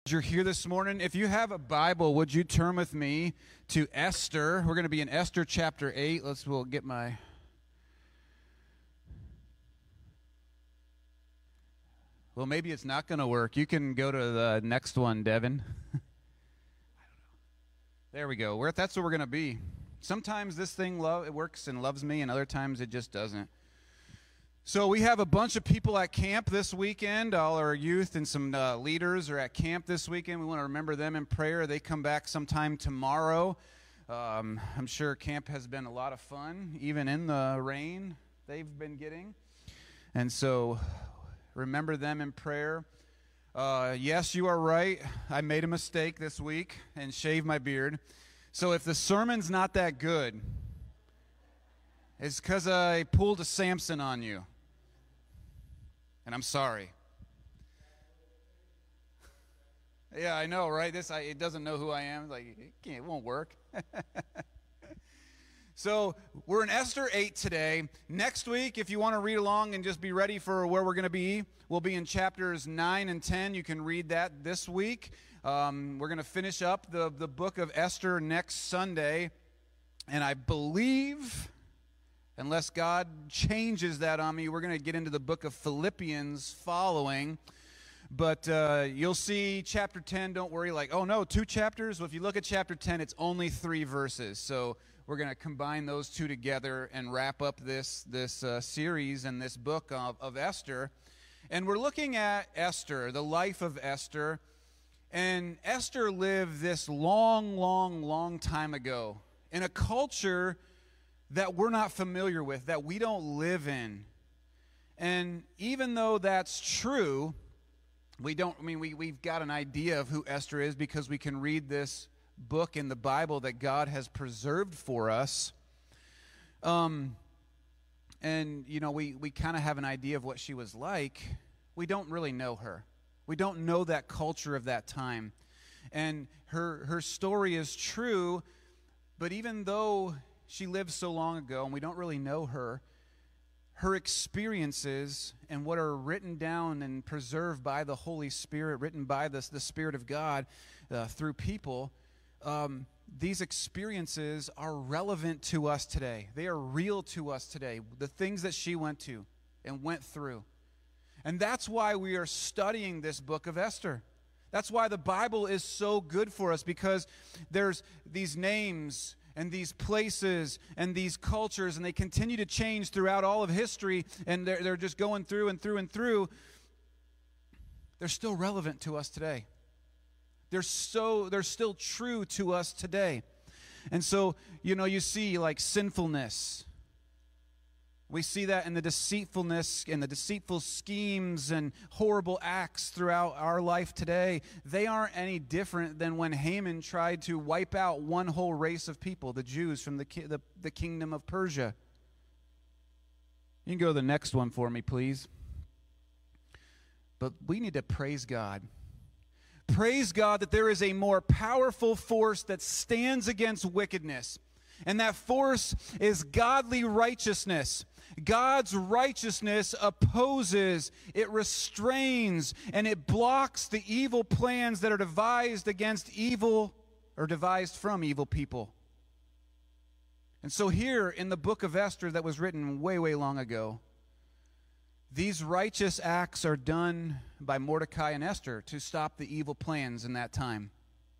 You're here this morning. If you have a Bible, would you turn with me to Esther? We're going to be in Esther chapter 8. We'll get my... Well, maybe it's not going to work. You can go to the next one, Devin. I don't know. There we go. That's where we're going to be. Sometimes this thing it works and loves me, and other times it just doesn't. So we have a bunch of people at camp this weekend. All our youth and some leaders are at camp this weekend. We want to remember them in prayer. They come back sometime tomorrow. I'm sure camp has been a lot of fun, even in the rain they've been getting. And so remember them in prayer. Yes, you are right. I made a mistake this week and shaved my beard. So if the sermon's not that good, it's because I pulled a Samson on you. And I'm sorry. Yeah, I know, right? It doesn't know who I am. It won't work. So we're in Esther 8 today. Next week, if you want to read along and just be ready for where we're going to be, we'll be in chapters 9 and 10. You can read that this week. We're going to finish up the book of Esther next Sunday. And I believe, unless God changes that on me, we're going to get into the book of Philippians following. But you'll see chapter 10, don't worry, oh no, 2 chapters? Well, if you look at chapter 10, it's only 3 verses. So we're going to combine those 2 together and wrap up this series and this book of Esther. And we're looking at Esther, the life of Esther. And Esther lived this long time ago in a culture that we're not familiar with, that we don't live in. And even though that's true, we've got an idea of who Esther is because we can read this book in the Bible that God has preserved for us. And, we kind of have an idea of what she was like. We don't really know her. We don't know that culture of that time. And her story is true, but even though she lived so long ago and we don't really know her, her experiences and what are written down and preserved by the Holy Spirit, written by the Spirit of God through people, these experiences are relevant to us today. They are real to us today, the things that she went to and went through. And that's why we are studying this book of Esther. That's why the Bible is so good for us, because there's these names and these places and these cultures, and they continue to change throughout all of history, and they're just going through and through and through. They're still relevant to us today. They're still true to us today. And so, you see sinfulness. We see that in the deceitfulness and the deceitful schemes and horrible acts throughout our life today. They aren't any different than when Haman tried to wipe out one whole race of people, the Jews from the kingdom of Persia. You can go to the next one for me, please. But we need to praise God. Praise God that there is a more powerful force that stands against wickedness. And that force is godly righteousness. God's righteousness opposes, it restrains, and it blocks the evil plans that are devised against evil or devised from evil people. And so here in the book of Esther that was written way long ago, these righteous acts are done by Mordecai and Esther to stop the evil plans in that time.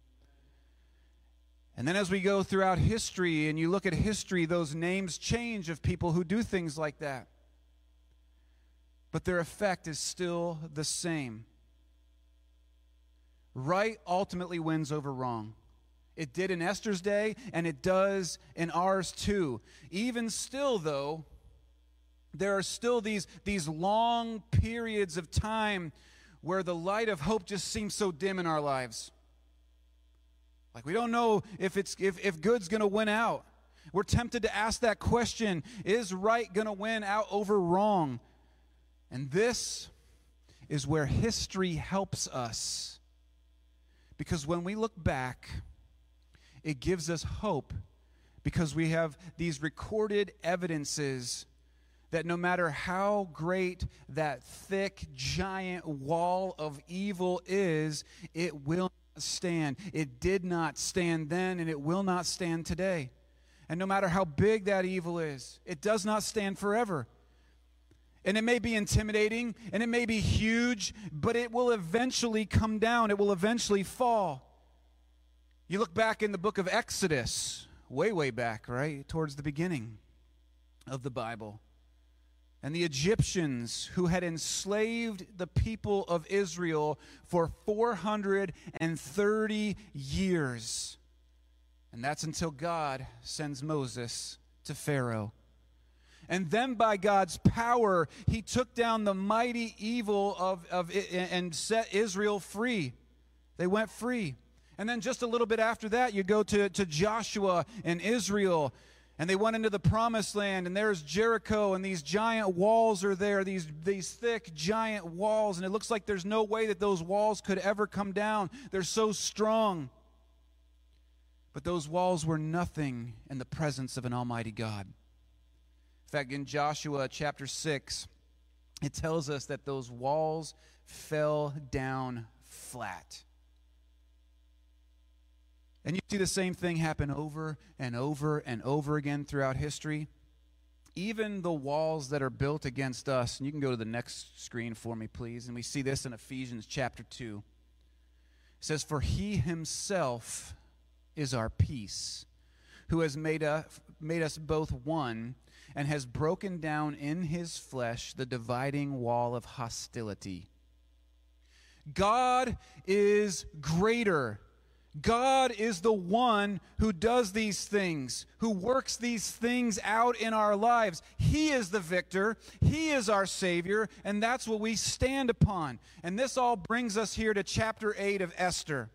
And then as we go throughout history and you look at history, those names change of people who do things like that. But their effect is still the same. Right ultimately wins over wrong. It did in Esther's day, and it does in ours too. Even still, though, there are still these long periods of time where the light of hope just seems so dim in our lives. We don't know if good's going to win out. We're tempted to ask that question, is right going to win out over wrong? And this is where history helps us. Because when we look back, it gives us hope, because we have these recorded evidences that no matter how great that thick, giant wall of evil is, it will not stand. It did not stand then, and it will not stand today. And no matter how big that evil is, it does not stand forever. And it may be intimidating, and it may be huge, but it will eventually come down. It will eventually fall. You look back in the book of Exodus, way back, right, towards the beginning of the Bible. And the Egyptians who had enslaved the people of Israel for 430 years. And that's until God sends Moses to Pharaoh. And then by God's power, he took down the mighty evil of it and set Israel free. They went free. And then just a little bit after that, you go to Joshua and Israel. And they went into the promised land, and there's Jericho, and these giant walls are there, these thick, giant walls, and it looks like there's no way that those walls could ever come down. They're so strong. But those walls were nothing in the presence of an almighty God. In fact, in Joshua chapter 6, it tells us that those walls fell down flat. And you see the same thing happen over and over and over again throughout history. Even the walls that are built against us, and you can go to the next screen for me, please, and we see this in Ephesians chapter 2. It says, "For he himself is our peace, who has made us both one, and has broken down in his flesh the dividing wall of hostility." God is greater. God is the one who does these things, who works these things out in our lives. He is the victor. He is our Savior, and that's what we stand upon. And this all brings us here to chapter 8 of Esther.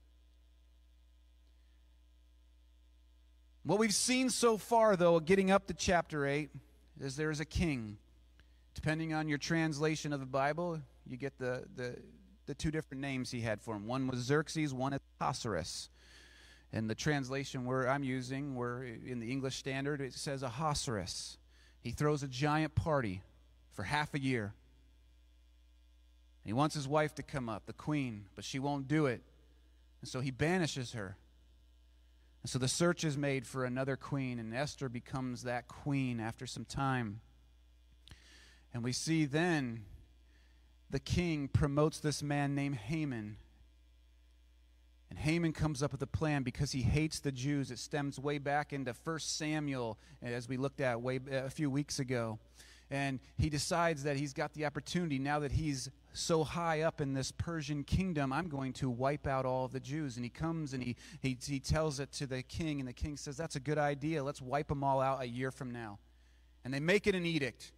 What we've seen so far, though, getting up to chapter 8, is there is a king. Depending on your translation of the Bible, you get the two different names he had for him. One was Xerxes, one is Ahasuerus. And the translation where I'm using, where in the English Standard, it says Ahasuerus. He throws a giant party for half a year. And he wants his wife to come up, the queen, but she won't do it. And so he banishes her. And so the search is made for another queen, and Esther becomes that queen after some time. And we see then the king promotes this man named Haman. And Haman comes up with a plan because he hates the Jews. It stems way back into 1 Samuel, as we looked at a few weeks ago. And he decides that he's got the opportunity, now that he's so high up in this Persian kingdom, I'm going to wipe out all of the Jews. And he comes and he tells it to the king, and the king says, that's a good idea. Let's wipe them all out a year from now. And they make it an edict.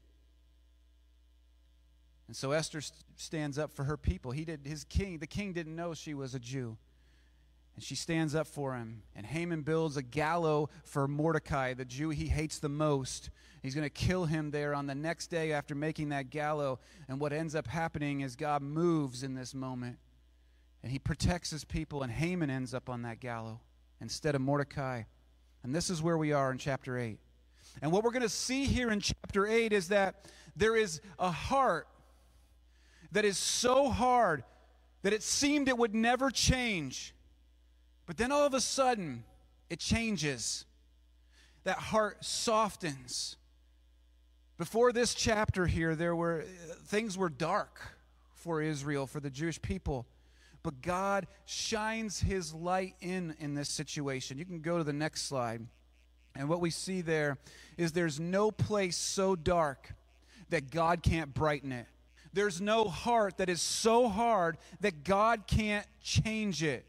And so Esther stands up for her people. The king didn't know she was a Jew. And she stands up for him. And Haman builds a gallows for Mordecai, the Jew he hates the most. He's going to kill him there on the next day after making that gallows. And what ends up happening is God moves in this moment. And he protects his people, and Haman ends up on that gallows instead of Mordecai. And this is where we are in chapter 8. And what we're going to see here in chapter 8 is that there is a heart that is so hard that it seemed it would never change. But then all of a sudden, it changes. That heart softens. Before this chapter here, things were dark for Israel, for the Jewish people. But God shines his light in this situation. You can go to the next slide. And what we see there is there's no place so dark that God can't brighten it. There's no heart that is so hard that God can't change it.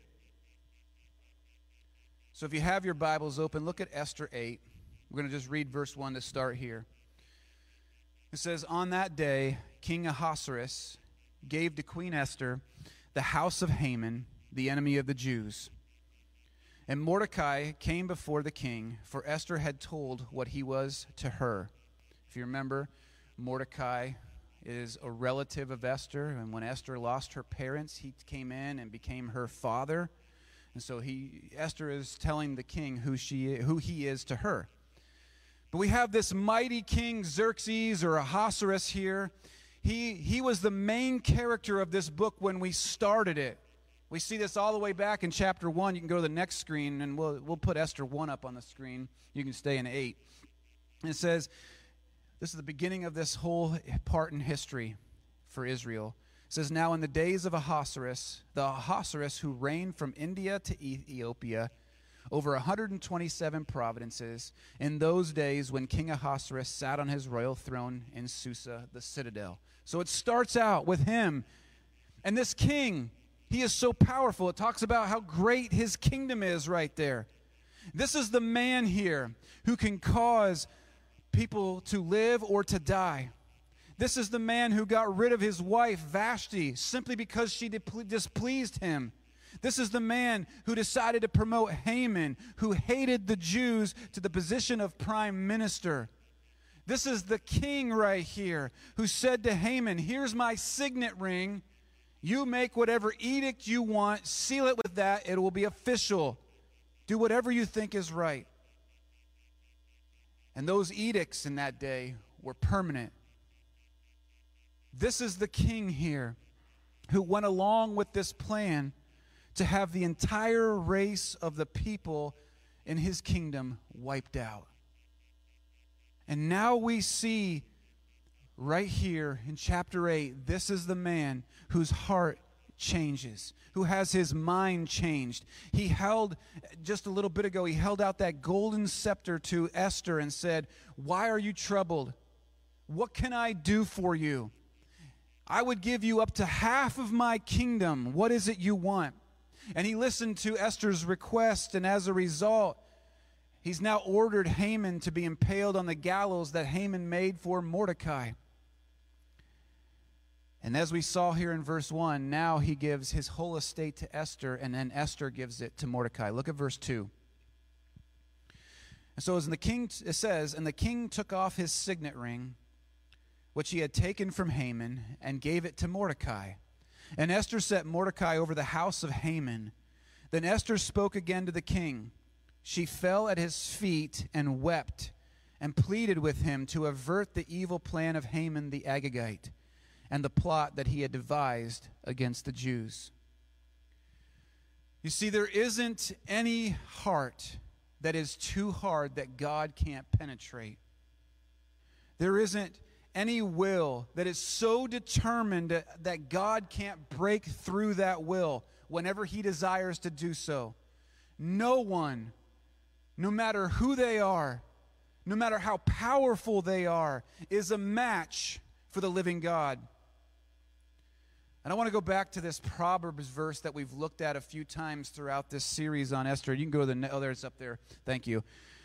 So if you have your Bibles open, look at Esther 8. We're going to just read verse 1 to start here. It says, "On that day, King Ahasuerus gave to Queen Esther the house of Haman, the enemy of the Jews. And Mordecai came before the king, for Esther had told what he was to her." If you remember, Mordecai is a relative of Esther, and when Esther lost her parents, he came in and became her father. And so Esther is telling the king who he is to her. But we have this mighty king Xerxes or Ahasuerus here. He was the main character of this book when we started it. We see this all the way back in chapter 1. You can go to the next screen, and we'll put Esther 1 up on the screen. You can stay in 8. And it says, this is the beginning of this whole part in history for Israel. It says, now in the days of Ahasuerus, the Ahasuerus who reigned from India to Ethiopia, over 127 provinces, in those days when King Ahasuerus sat on his royal throne in Susa, the citadel. So it starts out with him. And this king, he is so powerful. It talks about how great his kingdom is right there. This is the man here who can cause people to live or to die. This is the man who got rid of his wife, Vashti, simply because she displeased him. This is the man who decided to promote Haman, who hated the Jews, to the position of prime minister. This is the king right here who said to Haman, here's my signet ring. You make whatever edict you want, seal it with that, it will be official. Do whatever you think is right. And those edicts in that day were permanent. This is the king here who went along with this plan to have the entire race of the people in his kingdom wiped out. And now we see right here in chapter 8, this is the man whose heart changes, who has his mind changed. He held, just a little bit ago, he held out that golden scepter to Esther and said, why are you troubled? What can I do for you? I would give you up to half of my kingdom. What is it you want? And he listened to Esther's request, and as a result, he's now ordered Haman to be impaled on the gallows that Haman made for Mordecai. And as we saw here in verse 1, now he gives his whole estate to Esther, and then Esther gives it to Mordecai. Look at verse 2. And so it says, and the king took off his signet ring, which he had taken from Haman, and gave it to Mordecai. And Esther set Mordecai over the house of Haman. Then Esther spoke again to the king. She fell at his feet and wept, and pleaded with him to avert the evil plan of Haman the Agagite, and the plot that he had devised against the Jews. You see, there isn't any heart that is too hard that God can't penetrate. There isn't any will that is so determined that God can't break through that will whenever he desires to do so. No one, no matter who they are, no matter how powerful they are, is a match for the living God. And I want to go back to this Proverbs verse that we've looked at a few times throughout this series on Esther. You can go to there it's up there. Thank you.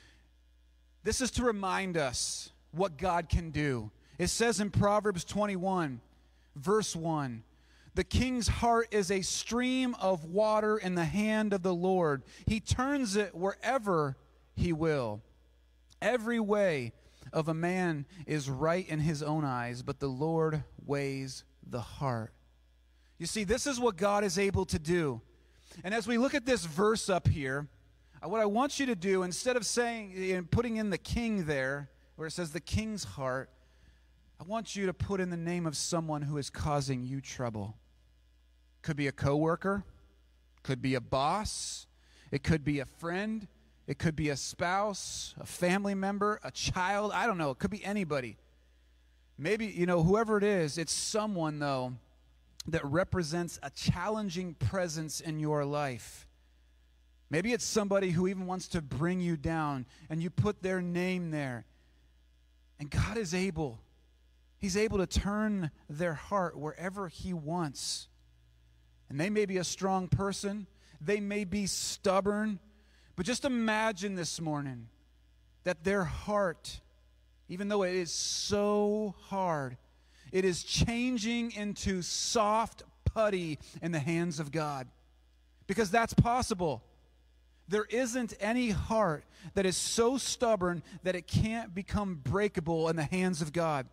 This is to remind us what God can do. It says in Proverbs 21, verse 1, the king's heart is a stream of water in the hand of the Lord. He turns it wherever he will. Every way of a man is right in his own eyes, but the Lord weighs the heart. You see, this is what God is able to do. And as we look at this verse up here, what I want you to do, instead of saying, putting in the king there, where it says the king's heart, I want you to put in the name of someone who is causing you trouble. Could be a coworker, could be a boss, it could be a friend, it could be a spouse, a family member, a child, I don't know, it could be anybody. Maybe, whoever it is, it's someone, though, that represents a challenging presence in your life. Maybe it's somebody who even wants to bring you down, and you put their name there. And God is able. He's able to turn their heart wherever he wants. And they may be a strong person. They may be stubborn. But just imagine this morning that their heart, even though it is so hard, it is changing into soft putty in the hands of God. Because that's possible. There isn't any heart that is so stubborn that it can't become breakable in the hands of God.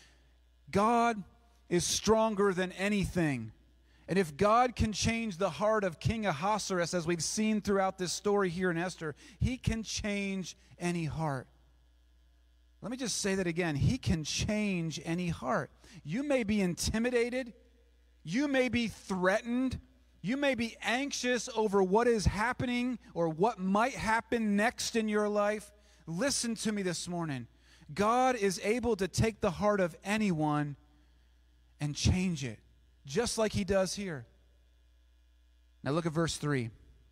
God is stronger than anything. And if God can change the heart of King Ahasuerus, as we've seen throughout this story here in Esther, he can change any heart. Let me just say that again. He can change any heart. You may be intimidated. You may be threatened. You may be anxious over what is happening or what might happen next in your life. Listen to me this morning. God is able to take the heart of anyone and change it, just like he does here. Now look at verse 3.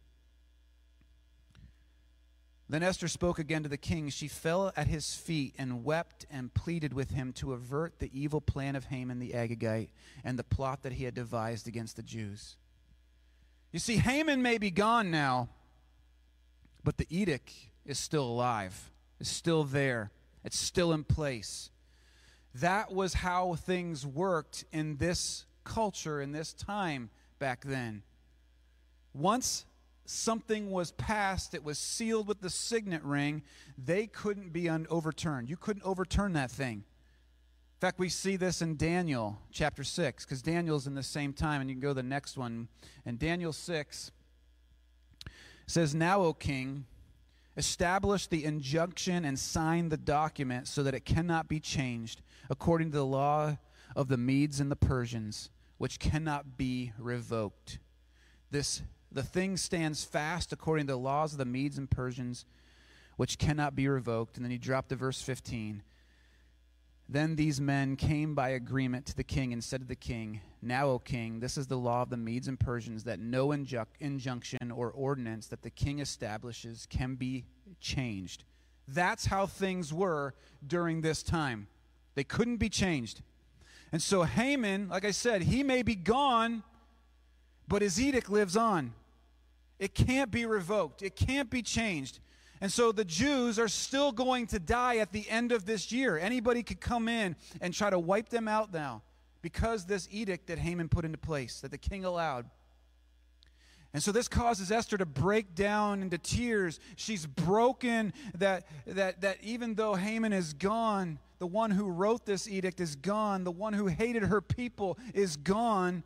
Then Esther spoke again to the king. She fell at his feet and wept and pleaded with him to avert the evil plan of Haman the Agagite and the plot that he had devised against the Jews. You see, Haman may be gone now, but the edict is still alive. It's still there. It's still in place. That was how things worked in this culture, in this time back then. Once something was passed, it was sealed with the signet ring, they couldn't be overturned. You couldn't overturn that thing. In fact, we see this in Daniel chapter 6, because Daniel's in the same time, and you can go to the next one. In Daniel 6, it says, "Now, O king, establish the injunction and sign the document so that it cannot be changed, according to the law of the Medes and the Persians, which cannot be revoked." The thing stands fast according to the laws of the Medes and Persians, which cannot be revoked. And then he dropped to verse 15. Then these men came by agreement to the king and said to the king, "Now, O king, this is the law of the Medes and Persians, that no injunction or ordinance that the king establishes can be changed." That's how things were during this time. They couldn't be changed. And so Haman, like I said, he may be gone, but his edict lives on. It can't be revoked. It can't be changed. And so the Jews are still going to die at the end of this year. Anybody could come in and try to wipe them out now because this edict that Haman put into place, that the king allowed. And so this causes Esther to break down into tears. She's broken that even though Haman is gone, the one who wrote this edict is gone, the one who hated her people is gone,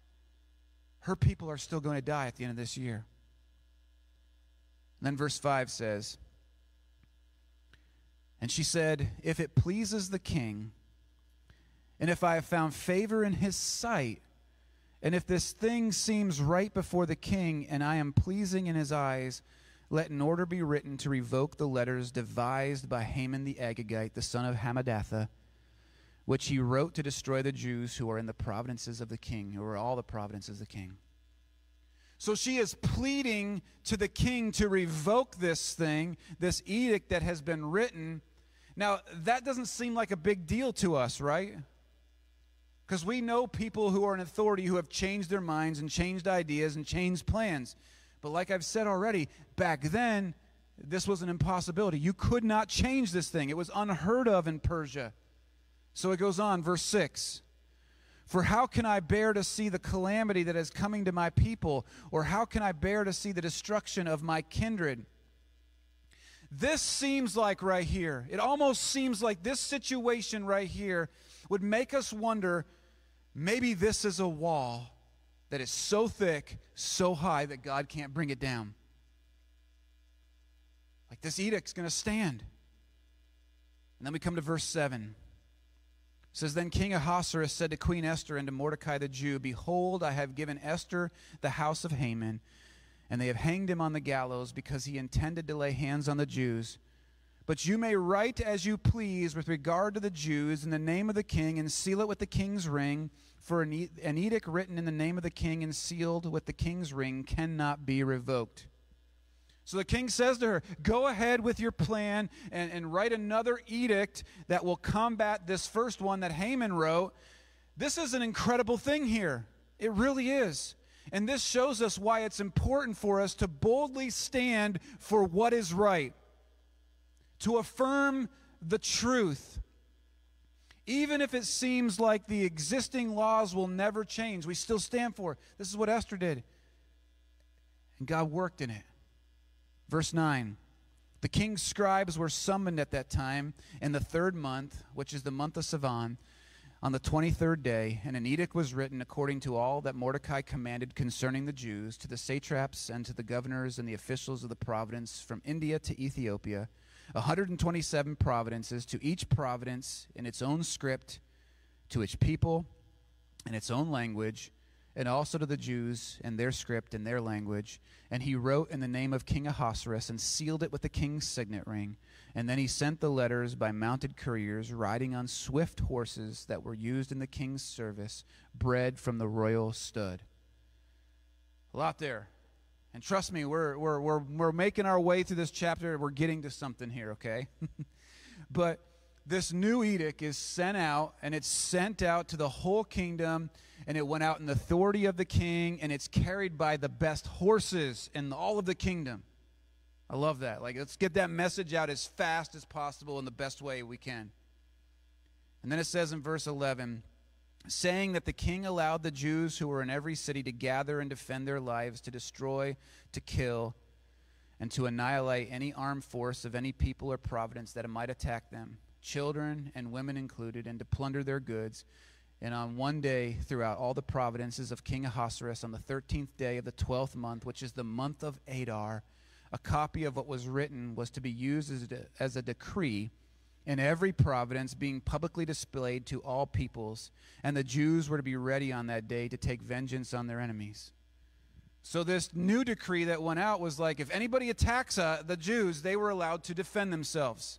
her people are still going to die at the end of this year. And then verse 5 says, "And she said, if it pleases the king, and if I have found favor in his sight, and if this thing seems right before the king, and I am pleasing in his eyes, let an order be written to revoke the letters devised by Haman the Agagite, the son of Hammedatha, which he wrote to destroy the Jews who are in the provinces of the king," who are all the provinces of the king. So she is pleading to the king to revoke this thing, this edict that has been written. Now, that doesn't seem like a big deal to us, right? Because we know people who are in authority who have changed their minds and changed ideas and changed plans. But like I've said already, back then, this was an impossibility. You could not change this thing. It was unheard of in Persia. So it goes on, verse 6. "For how can I bear to see the calamity that is coming to my people? Or how can I bear to see the destruction of my kindred?" This seems like right here, it almost seems like this situation right here would make us wonder, maybe this is a wall that is so thick, so high that God can't bring it down. Like this edict's going to stand. And then we come to verse 7. It says, "Then King Ahasuerus said to Queen Esther and to Mordecai the Jew, Behold, I have given Esther the house of Haman, and they have hanged him on the gallows because he intended to lay hands on the Jews. But you may write as you please with regard to the Jews in the name of the king and seal it with the king's ring, for an edict written in the name of the king and sealed with the king's ring cannot be revoked." So the king says to her, go ahead with your plan and write another edict that will combat this first one that Haman wrote. This is an incredible thing here. It really is. And this shows us why it's important for us to boldly stand for what is right, to affirm the truth. Even if it seems like the existing laws will never change, we still stand for it. This is what Esther did. And God worked in it. Verse 9, "The king's scribes were summoned at that time in the 3rd month, which is the month of Sivan, on the 23rd day, and an edict was written according to all that Mordecai commanded concerning the Jews, to the satraps and to the governors and the officials of the province from India to Ethiopia, 127 providences, to each providence in its own script, to its people in its own language, and also to the Jews in their script and their language. And he wrote in the name of King Ahasuerus and sealed it with the king's signet ring. And then he sent the letters by mounted couriers riding on swift horses that were used in the king's service, bred from the royal stud. A lot there. And trust me, we're making our way through this chapter. We're getting to something here, okay? But this new edict is sent out, and it's sent out to the whole kingdom, and it went out in the authority of the king, and it's carried by the best horses in all of the kingdom. I love that. Like, let's get that message out as fast as possible in the best way we can. And then it says in verse 11, saying that the king allowed the Jews who were in every city to gather and defend their lives, to destroy, to kill, and to annihilate any armed force of any people or province that it might attack them, children and women included, and to plunder their goods. And on one day throughout all the provinces of King Ahasuerus, on the 13th day of the 12th month, which is the month of Adar, a copy of what was written was to be used as a decree in every province, being publicly displayed to all peoples, and the Jews were to be ready on that day to take vengeance on their enemies. So this new decree that went out was like, if anybody attacks the Jews, they were allowed to defend themselves.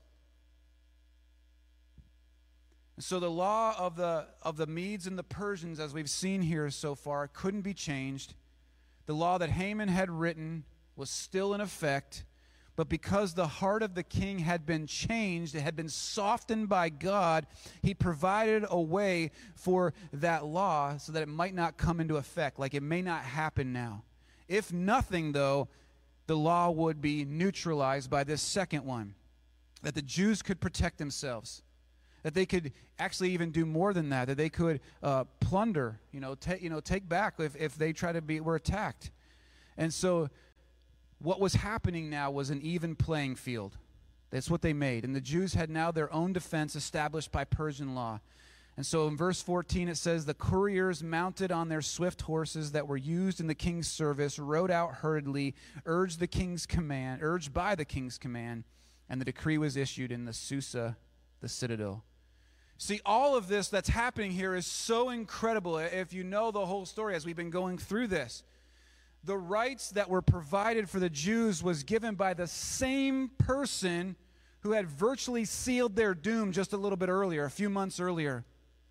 So the law of the Medes and the Persians, as we've seen here so far, couldn't be changed. The law that Haman had written was still in effect. But because the heart of the king had been changed, it had been softened by God, he provided a way for that law so that it might not come into effect, like it may not happen now. If nothing, though, the law would be neutralized by this second one, that the Jews could protect themselves, that they could actually even do more than that they could plunder, take back if they were attacked. And so what was happening now was an even playing field. That's what they made. And the Jews had now their own defense established by Persian law. And so in verse 14 it says, the couriers mounted on their swift horses that were used in the king's service rode out hurriedly, urged by the king's command, and the decree was issued in the Susa, the citadel. See, all of this that's happening here is so incredible if you know the whole story as we've been going through this. The rights that were provided for the Jews was given by the same person who had virtually sealed their doom just a little bit earlier, a few months earlier.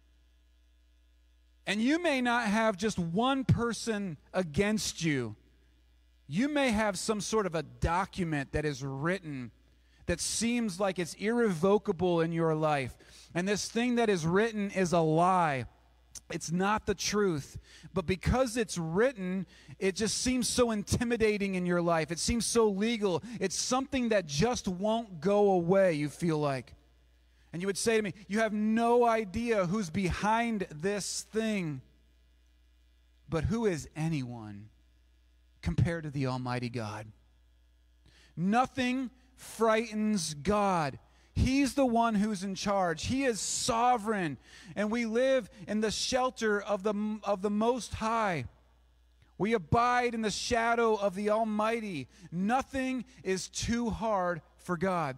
And you may not have just one person against you. You may have some sort of a document that is written that seems like it's irrevocable in your life. And this thing that is written is a lie. It's not the truth. But because it's written, it just seems so intimidating in your life. It seems so legal. It's something that just won't go away, you feel like. And you would say to me, you have no idea who's behind this thing. But who is anyone compared to the Almighty God? Nothing frightens God. He's the one who's in charge. He is sovereign. And we live in the shelter of the Most High. We abide in the shadow of the Almighty. Nothing is too hard for God.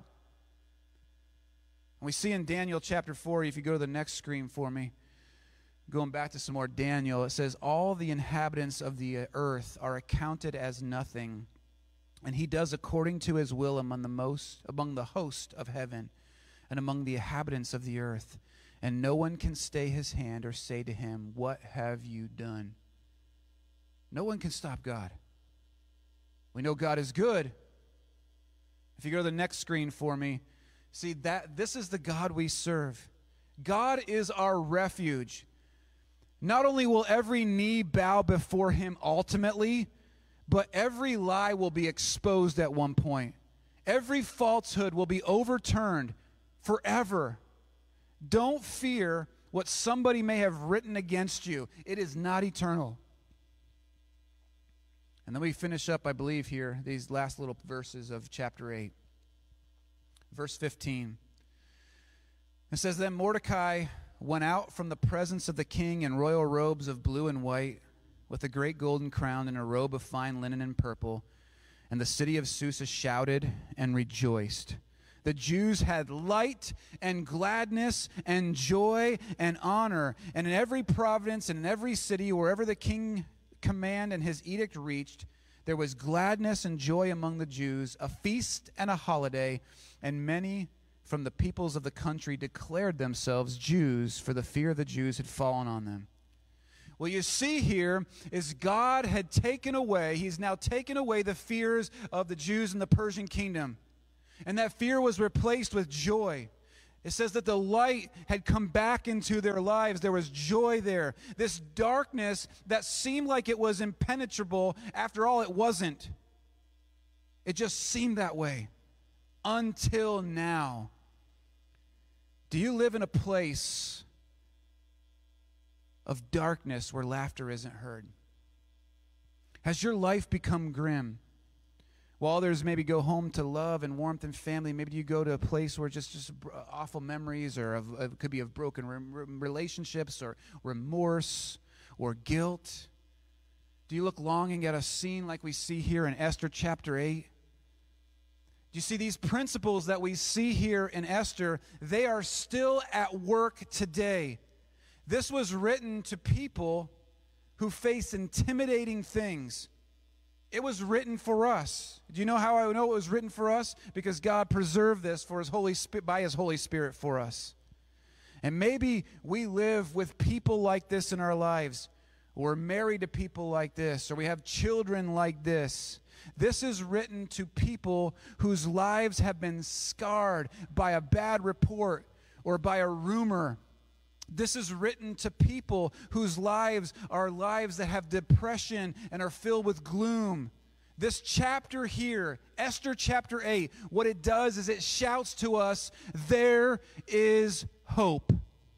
And we see in Daniel chapter 4, if you go to the next screen for me, going back to some more Daniel, it says, all the inhabitants of the earth are accounted as nothing, and he does according to his will among the host of heaven and among the inhabitants of the earth. And no one can stay his hand or say to him, what have you done? No one can stop God. We know God is good. If you go to the next screen for me, see that this is the God we serve. God is our refuge. Not only will every knee bow before him ultimately, but every lie will be exposed at one point. Every falsehood will be overturned forever. Don't fear what somebody may have written against you. It is not eternal. And then we finish up, I believe, here, these last little verses of chapter 8. Verse 15. It says, then Mordecai went out from the presence of the king in royal robes of blue and white, with a great golden crown and a robe of fine linen and purple. And the city of Susa shouted and rejoiced. The Jews had light and gladness and joy and honor. And in every province and in every city, wherever the king command and his edict reached, there was gladness and joy among the Jews, a feast and a holiday, and many from the peoples of the country declared themselves Jews, for the fear of the Jews had fallen on them. What you see here is God had taken away, he's now taken away the fears of the Jews in the Persian kingdom. And that fear was replaced with joy. It says that the light had come back into their lives. There was joy there. This darkness that seemed like it was impenetrable, after all, it wasn't. It just seemed that way until now. Do you live in a place of darkness where laughter isn't heard? Has your life become grim? While others maybe go home to love and warmth and family, maybe you go to a place where just awful memories, or it could be of broken relationships, or remorse, or guilt. Do you look longing at a scene like we see here in Esther chapter 8? Do you see these principles that we see here in Esther? They are still at work today. This was written to people who face intimidating things. It was written for us. Do you know how I know it was written for us? Because God preserved this for His Holy Spirit, by His Holy Spirit for us. And maybe we live with people like this in our lives. We're married to people like this, or we have children like this. This is written to people whose lives have been scarred by a bad report or by a rumor. This is written to people whose lives are lives that have depression and are filled with gloom. This chapter here, Esther chapter 8, what it does is it shouts to us, there is hope.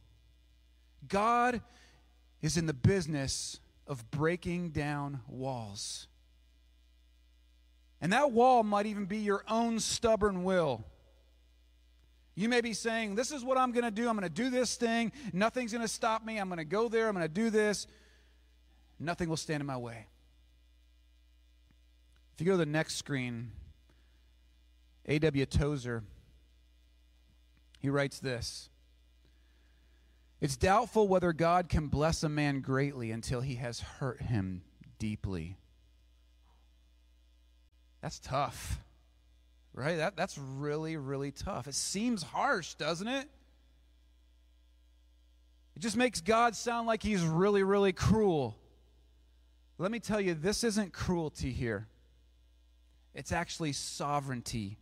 God is in the business of breaking down walls. And that wall might even be your own stubborn will. You may be saying, this is what I'm going to do. I'm going to do this thing. Nothing's going to stop me. I'm going to go there. I'm going to do this. Nothing will stand in my way. If you go to the next screen, A.W. Tozer, he writes this: it's doubtful whether God can bless a man greatly until he has hurt him deeply. That's tough. Right? That's really, really tough. It seems harsh, doesn't it? It just makes God sound like He's really, really cruel. Let me tell you, this isn't cruelty here. It's actually sovereignty.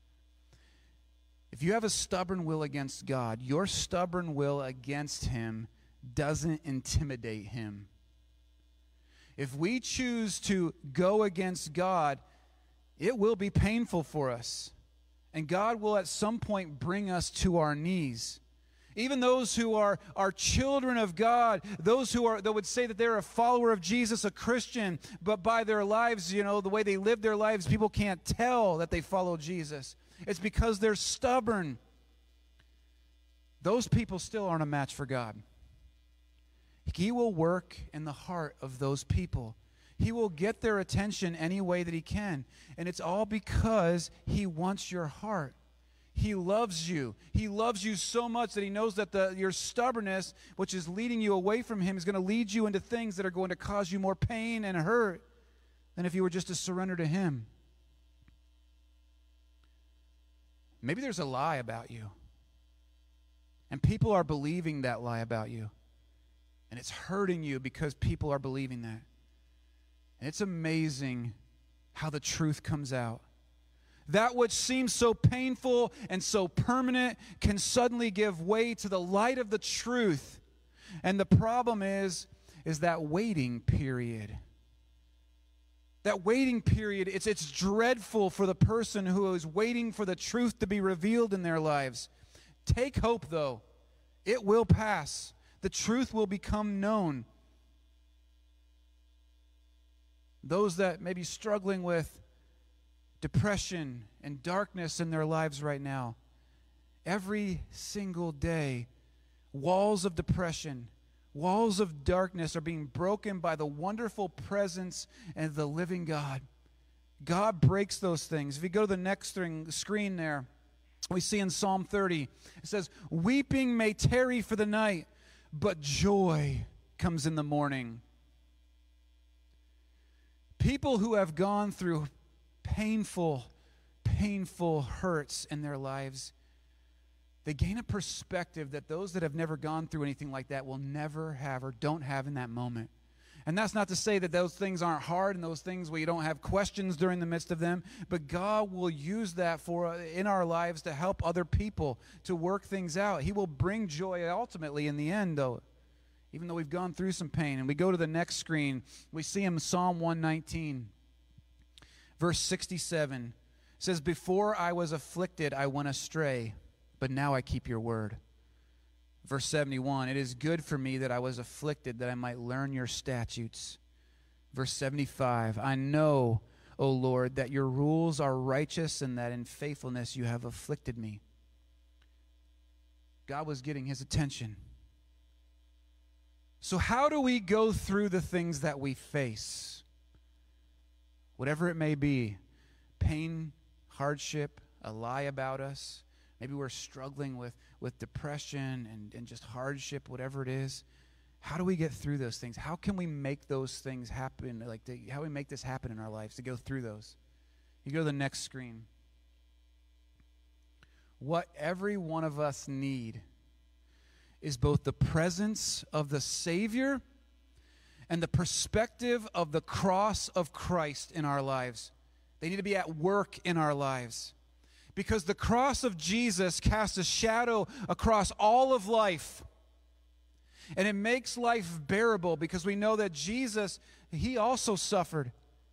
If you have a stubborn will against God, your stubborn will against Him doesn't intimidate Him. If we choose to go against God, it will be painful for us. And God will at some point bring us to our knees. Even those who are children of God, those that would say that they're a follower of Jesus, a Christian, but by their lives, the way they live their lives, people can't tell that they follow Jesus. It's because they're stubborn. Those people still aren't a match for God. He will work in the heart of those people. He will get their attention any way that He can. And it's all because He wants your heart. He loves you. He loves you so much that He knows that your stubbornness, which is leading you away from Him, is going to lead you into things that are going to cause you more pain and hurt than if you were just to surrender to Him. Maybe there's a lie about you. And people are believing that lie about you. And it's hurting you because people are believing that. And it's amazing how the truth comes out. That which seems so painful and so permanent can suddenly give way to the light of the truth. And the problem is that waiting period. That waiting period, it's dreadful for the person who is waiting for the truth to be revealed in their lives. Take hope, though. It will pass. The truth will become known. Those that may be struggling with depression and darkness in their lives right now, every single day, walls of depression, walls of darkness are being broken by the wonderful presence and the living God. God breaks those things. If you go to the next screen there, We see in Psalm 30, it says, weeping may tarry for the night, but joy comes in the morning. People who have gone through painful hurts in their lives, they gain a perspective that those that have never gone through anything like that will never have or don't have in that moment. And that's not to say that those things aren't hard and those things where you don't have questions during the midst of them, but God will use that in our lives to help other people to work things out. He will bring joy ultimately in the end, though, even though we've gone through some pain. And we go to the next screen. We see him in Psalm 119, verse 67. It says, before I was afflicted, I went astray, but now I keep your word. Verse 71, it is good for me that I was afflicted, that I might learn your statutes. Verse 75, I know, O Lord, that your rules are righteous and that in faithfulness you have afflicted me. God was getting his attention. So how do we go through the things that we face? Whatever it may be, pain, hardship, a lie about us. Maybe we're struggling with depression and just hardship, whatever it is. How do we get through those things? How can we make those things happen? How do we make this happen in our lives to go through those? You go to the next screen. What every one of us need is both the presence of the Savior and the perspective of the cross of Christ in our lives. They need to be at work in our lives. Because the cross of Jesus casts a shadow across all of life. And it makes life bearable because we know that Jesus, he also suffered.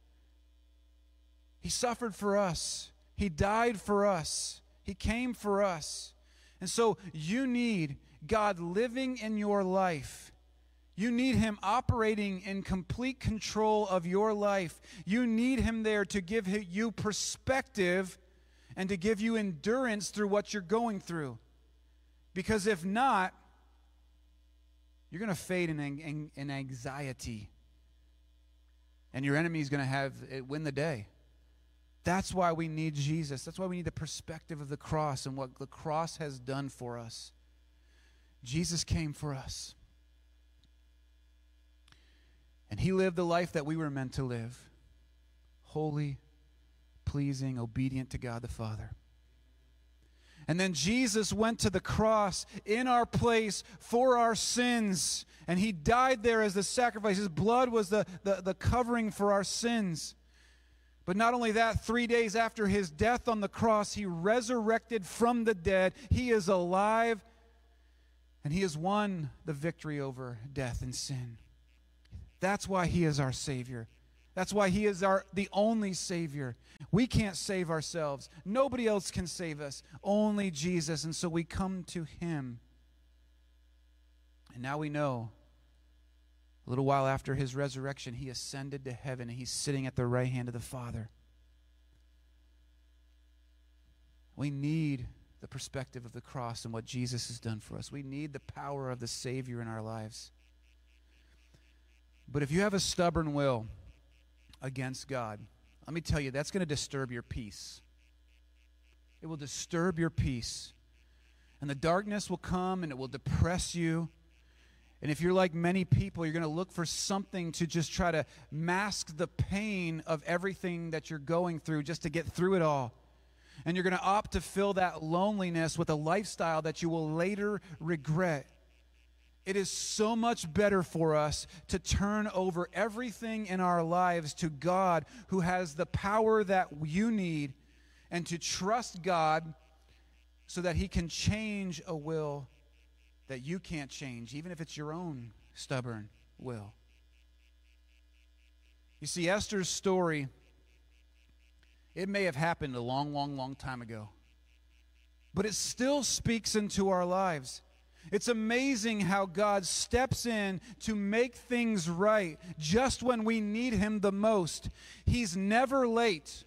He suffered for us. He died for us. He came for us. And so you need God living in your life. You need him operating in complete control of your life. You need him there to give you perspective and to give you endurance through what you're going through. Because if not, you're going to fade in anxiety. And your enemy is going to win the day. That's why we need Jesus. That's why we need the perspective of the cross and what the cross has done for us. Jesus came for us. And he lived the life that we were meant to live. Holy, pleasing, obedient to God the Father. And then Jesus went to the cross in our place for our sins. And he died there as the sacrifice. His blood was the covering for our sins. But not only that, 3 days after his death on the cross, he resurrected from the dead. He is alive. And he has won the victory over death and sin. That's why he is our Savior. That's why he is the only Savior. We can't save ourselves. Nobody else can save us. Only Jesus. And so we come to him. And now we know, a little while after his resurrection, he ascended to heaven and he's sitting at the right hand of the Father. We need the perspective of the cross and what Jesus has done for us. We need the power of the Savior in our lives. But if you have a stubborn will against God, let me tell you, that's going to disturb your peace. It will disturb your peace. And the darkness will come and it will depress you. And if you're like many people, you're going to look for something to just try to mask the pain of everything that you're going through just to get through it all. And you're going to opt to fill that loneliness with a lifestyle that you will later regret. It is so much better for us to turn over everything in our lives to God, who has the power that you need, and to trust God so that he can change a will that you can't change, even if it's your own stubborn will. You see, Esther's story, it may have happened a long time ago, but it still speaks into our lives. It's amazing how God steps in to make things right just when we need him the most. He's never late,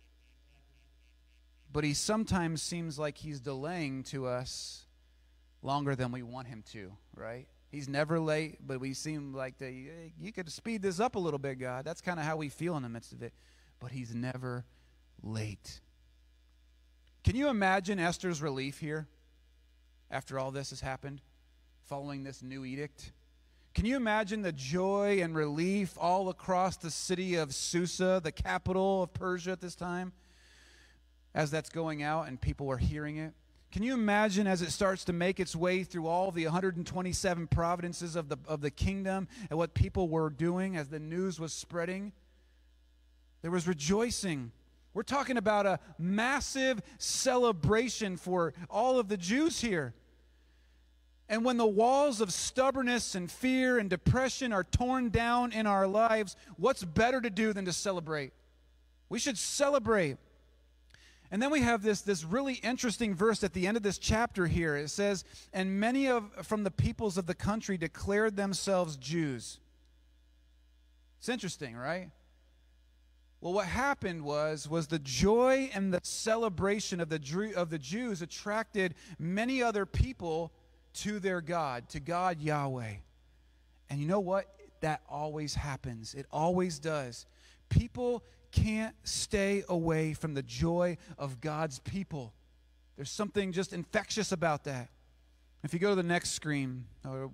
but he sometimes seems like he's delaying to us longer than we want him to, right? He's never late, but we seem like you could speed this up a little bit, God. That's kind of how we feel in the midst of it. But he's never late. Can you imagine Esther's relief here after all this has happened, following this new edict? Can you imagine the joy and relief all across the city of Susa, the capital of Persia at this time, as that's going out and people are hearing it? Can you imagine as it starts to make its way through all the 127 provinces of the kingdom and what people were doing as the news was spreading? There was rejoicing. We're talking about a massive celebration for all of the Jews here. And when the walls of stubbornness and fear and depression are torn down in our lives, what's better to do than to celebrate? We should celebrate. And then we have this really interesting verse at the end of this chapter here. It says, and many from the peoples of the country declared themselves Jews. It's interesting, right? Well, what happened was the joy and the celebration of the Jews attracted many other people to their God, to God Yahweh. And you know what? That always happens. It always does. People can't stay away from the joy of God's people. There's something just infectious about that. If you go to the next screen,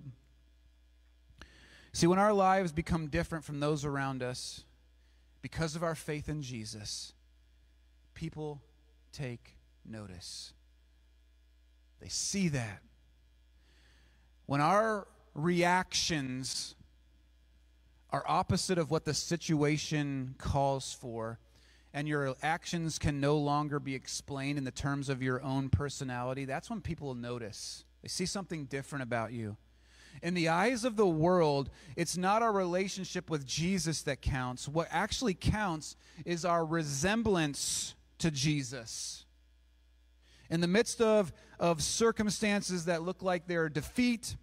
see, when our lives become different from those around us because of our faith in Jesus, people take notice. They see that. When our reactions are opposite of what the situation calls for, and your actions can no longer be explained in the terms of your own personality, that's when people will notice. They see something different about you. In the eyes of the world, it's not our relationship with Jesus that counts. What actually counts is our resemblance to Jesus. In the midst of circumstances that look like they're defeat,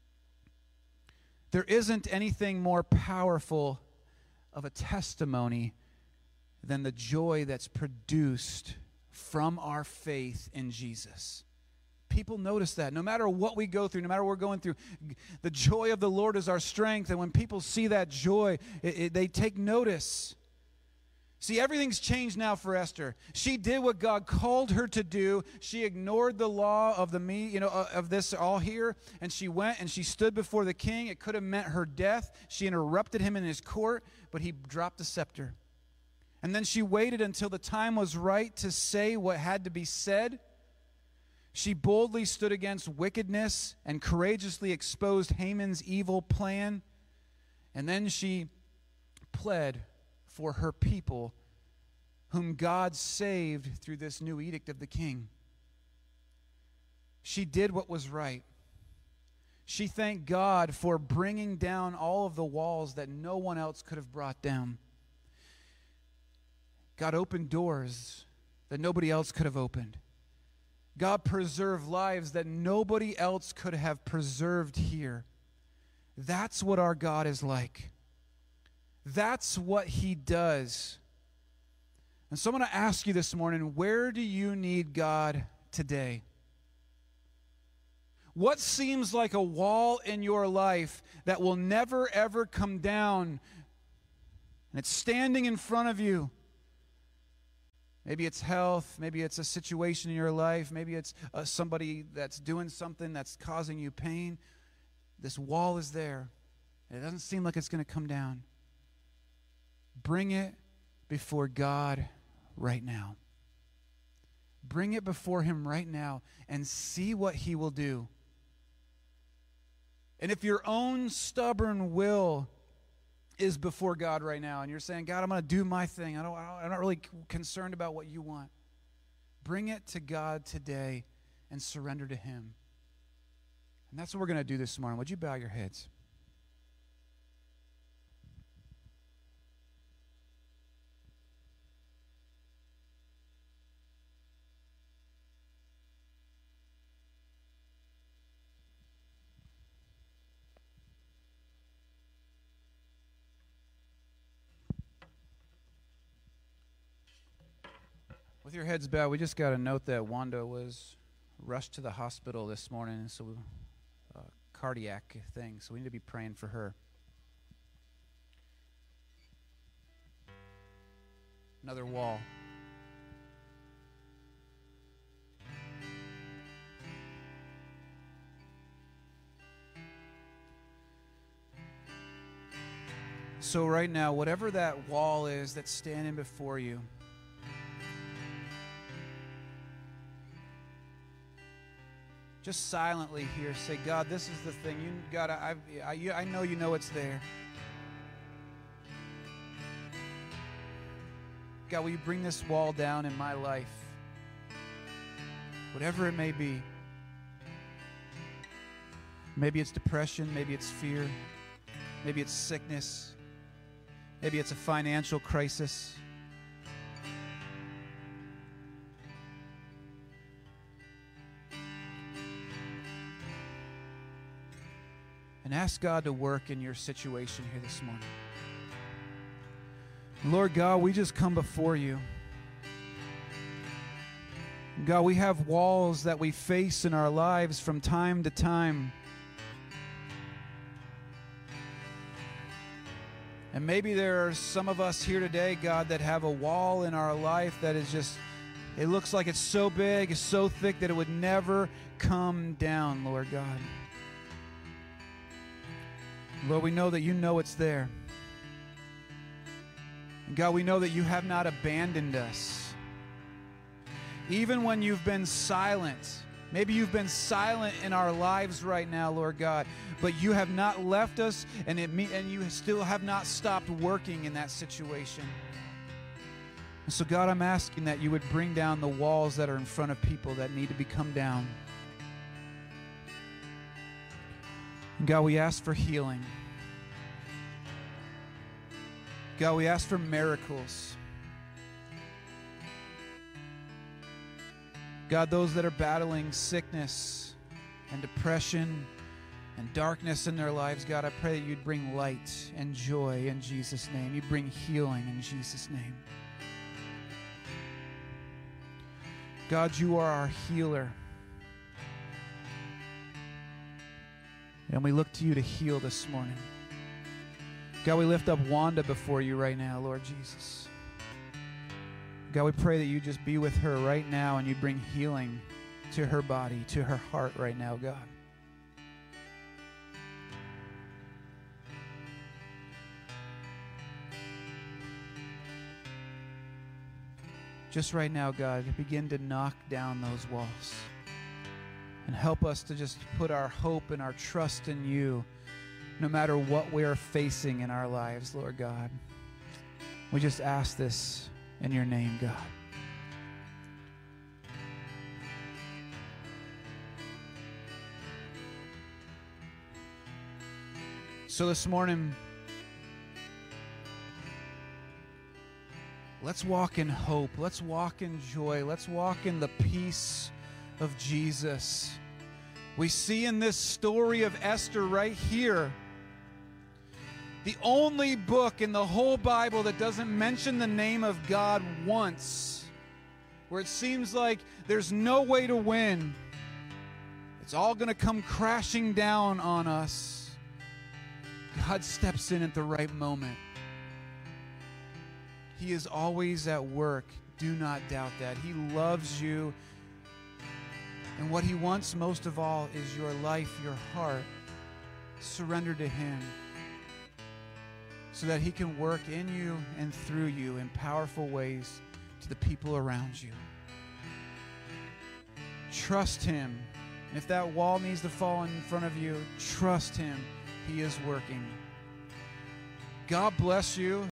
there isn't anything more powerful of a testimony than the joy that's produced from our faith in Jesus. People notice that. No matter what we go through, no matter what we're going through, the joy of the Lord is our strength. And when people see that joy, they take notice. See, everything's changed now for Esther. She did what God called her to do. She ignored the law of of this all here, and she went and she stood before the king. It could have meant her death. She interrupted him in his court, but he dropped the scepter. And then she waited until the time was right to say what had to be said. She boldly stood against wickedness and courageously exposed Haman's evil plan. And then she pled for her people, whom God saved through this new edict of the king. She did what was right. She thanked God for bringing down all of the walls that no one else could have brought down. God opened doors that nobody else could have opened. God preserved lives that nobody else could have preserved here. That's what our God is like. That's what he does. And so I'm going to ask you this morning, where do you need God today? What seems like a wall in your life that will never, ever come down, and it's standing in front of you? Maybe it's health. Maybe it's a situation in your life. Maybe it's somebody that's doing something that's causing you pain. This wall is there. It doesn't seem like it's going to come down. Bring it before God right now. Bring it before him right now and see what he will do. And if your own stubborn will is before God right now and you're saying, God, I'm going to do my thing. I'm not really concerned about what you want. Bring it to God today and surrender to him. And that's what we're going to do this morning. Would you bow your heads? With your heads bowed, we just got a note that Wanda was rushed to the hospital this morning, so cardiac thing, so we need to be praying for her. Another wall. so right now, whatever that wall is that's standing before you, just silently here, say, God, this is the thing. God, I know you know it's there. God, will you bring this wall down in my life? Whatever it may be. Maybe it's depression, maybe it's fear, maybe it's sickness, maybe it's a financial crisis. And ask God to work in your situation here this morning. Lord God, we just come before you. God, we have walls that we face in our lives from time to time. And maybe there are some of us here today, God, that have a wall in our life that is just, it looks like it's so big, it's so thick that it would never come down, Lord God. Lord, we know that you know it's there. And God, we know that you have not abandoned us. Even when you've been silent, maybe you've been silent in our lives right now, Lord God, but you have not left us, and you still have not stopped working in that situation. And so, God, I'm asking that you would bring down the walls that are in front of people that need to be come down. And God, we ask for healing. God, we ask for miracles. God, those that are battling sickness and depression and darkness in their lives, God, I pray that you'd bring light and joy in Jesus' name. You'd bring healing in Jesus' name. God, you are our healer. And we look to you to heal this morning. God, we lift up Wanda before you right now, Lord Jesus. God, we pray that you just be with her right now and you bring healing to her body, to her heart right now, God. Just right now, God, begin to knock down those walls and help us to just put our hope and our trust in you no matter what we're facing in our lives, Lord God. We just ask this in your name, God. So this morning, let's walk in hope. Let's walk in joy. Let's walk in the peace of Jesus. We see in this story of Esther right here, the only book in the whole Bible that doesn't mention the name of God once, where it seems like there's no way to win. It's all going to come crashing down on us. God steps in at the right moment. He is always at work. Do not doubt that. He loves you. And what he wants most of all is your life, your heart. Surrender to him so that he can work in you and through you in powerful ways to the people around you. Trust him. And if that wall needs to fall in front of you, trust him. He is working. God bless you.